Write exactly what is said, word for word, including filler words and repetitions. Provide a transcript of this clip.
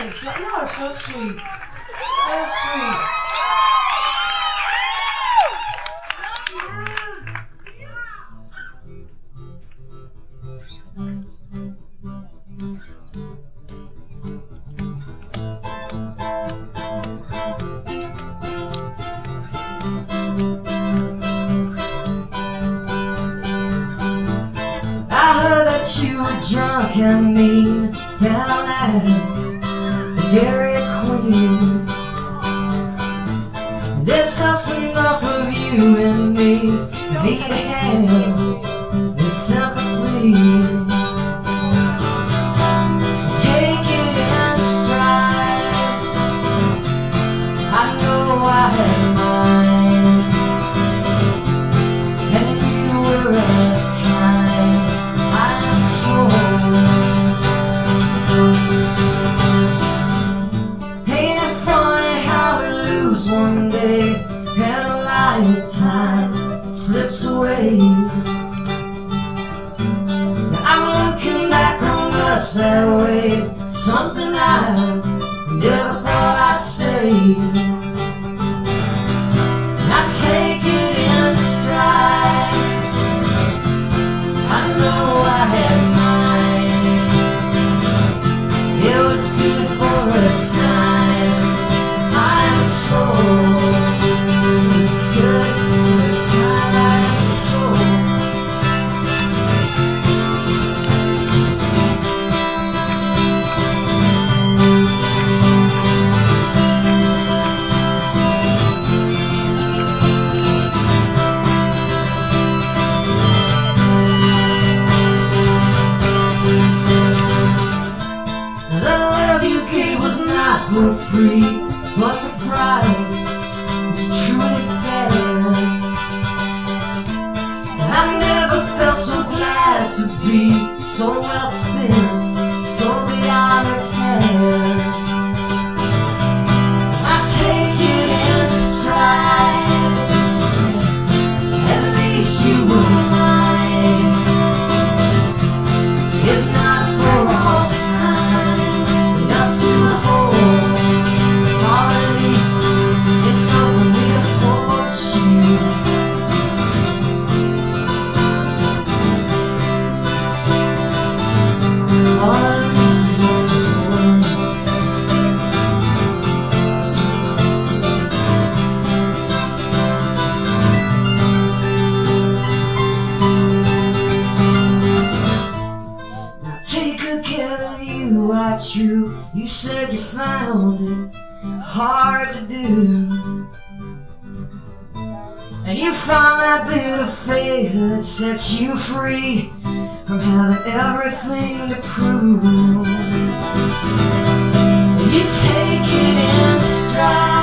Thanks. Y'all are so sweet. So sweet. I heard that you were drunk and mean down at the Dairy Queen. There's just enough of you and me to need to have this sympathy. Take it in stride. I know I had mine, and you were as kind, I'm told. Ain't it funny how we lose one day and a lifetime slips away? Now I'm looking back on us that way, something I never thought I'd say. I take it in stride. I know I had mine. It was good for a time, I'm told. It was good for a time, I'm told. The love you gave was not for free, but the price was truly fair. And I never felt so glad to be so well spent, so beyond repair. I take it in stride. At least you were mine, if not for all time. Enough to hold, or at least enough for me to hold you. Or at least enough to hold. Now take good care of you, I true. You said you found it hard to do, and you found that bit of faith that sets you free from having everything to prove. You take it in stride.